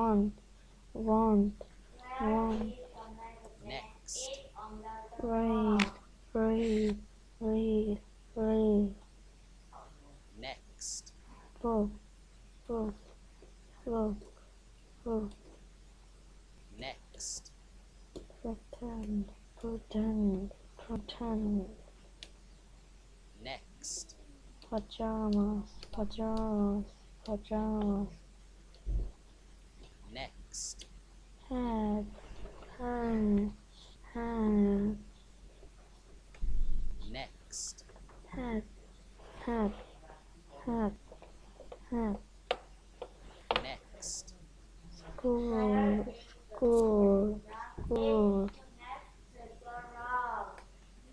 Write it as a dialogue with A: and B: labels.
A: want, want,
B: next,
A: read, read, read, read,
B: next,
A: book, book, book, book,
B: next,
A: pretend, pretend, pretend,
B: next,
A: pajamas, pajamas, pajamas,
B: next,
A: hat, hat, hat,
B: next,
A: hat, hat, hat, hat,
B: next,
A: school, school, school,